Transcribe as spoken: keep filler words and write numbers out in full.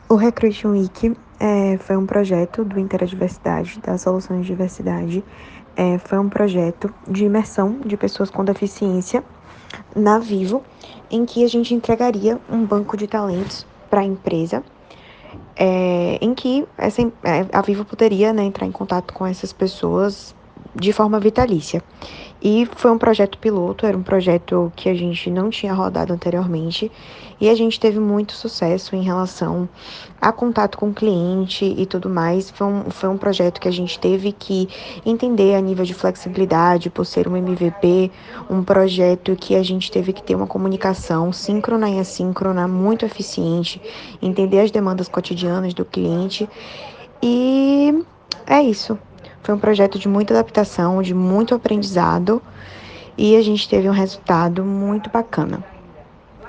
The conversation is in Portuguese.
O Recruiting Week é, foi um projeto do Interadiversidade, da Soluções de Diversidade. É, foi um projeto de imersão de pessoas com deficiência na Vivo, em que a gente entregaria um banco de talentos para a empresa, é, em que essa, é, a Vivo poderia, né, entrar em contato com essas pessoas de forma vitalícia. E foi um projeto piloto, era um projeto que a gente não tinha rodado anteriormente, e a gente teve muito sucesso em relação a contato com o cliente e tudo mais. Foi um, foi um projeto que a gente teve que entender a nível de flexibilidade, por ser um M V P, um projeto que a gente teve que ter uma comunicação síncrona e assíncrona muito eficiente, entender as demandas cotidianas do cliente, e é isso. Foi um projeto de muita adaptação, de muito aprendizado, e a gente teve um resultado muito bacana.